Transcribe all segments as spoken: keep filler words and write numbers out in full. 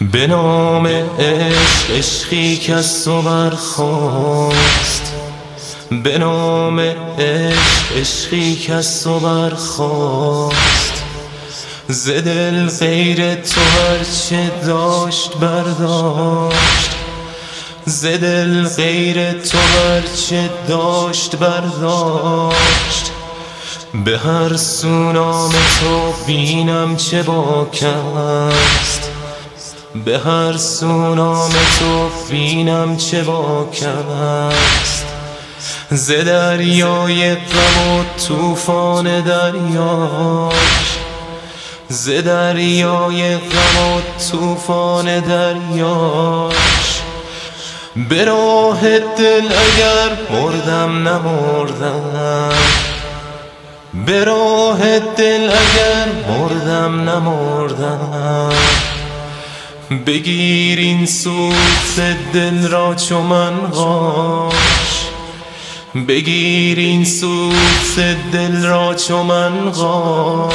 به نام عشق، عشقی که از تو برخاست. به نام عشق، عشقی که از تو برخاست. ز دل غیر تو هرچه داشت برداشت. ز دل غیر تو هرچه داشت برداشت. به هر سو نام تو بینم چه باک است. به هر سو نام تو بینم چه باک است. ز دریای غم و طوفان دریاش. ز دریای غم و طوفان دریاش. به راه دل اگر مردم نمردم. به راه دل اگر مردم نمردم. بگیر این سوخت دل را چو منقاش. بگیر این سوخت دل را چو منقاش.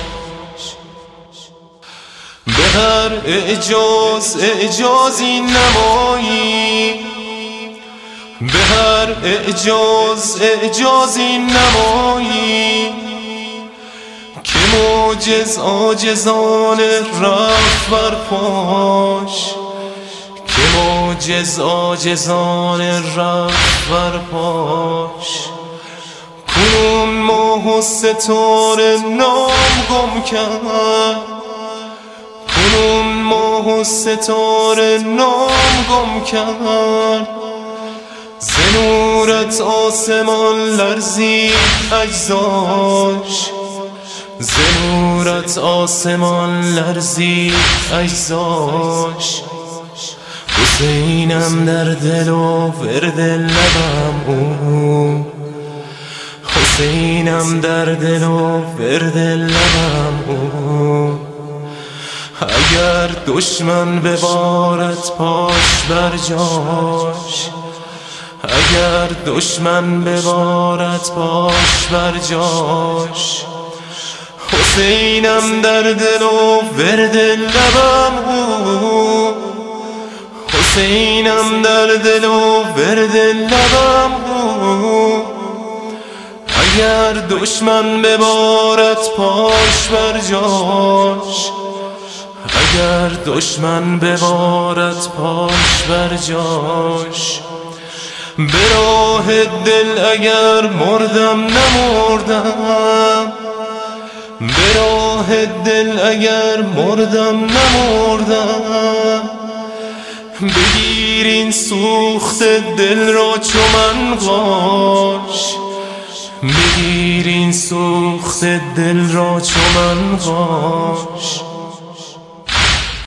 به هر اعجاز اعجازی نمایی. به هر اعجاز اعجازی نمایی. که معجز عاجزان رفت بر پاش. که معجز عاجزان رفت بر پاش. کنون ماه و ستاره نام گم کرد. کنون ماه و ستاره نام گم کرد. ز نورت آسمان لرزید اجزاش. ز نورت آسمان لرزید اجزاش. حسینم در دل و ورد لبم او. حسینم در دل و ورد لبم او. اگر دشمن ببارد پاش بر جاش. اگر دشمن ببارد پاش بر جاش. حسینم در دل و ورد لبم او. حسینم در دل و ورد لبم او. اگر دشمن ببارد پاش بر جاش. اگر دشمن ببارد پاش بر جاش. به راه دل اگر مردم نمردم. به راه دل اگر مردم نمردم. بگیر این سوخت دل را چو منقاش. بگیر این سوخت دل را چو منقاش.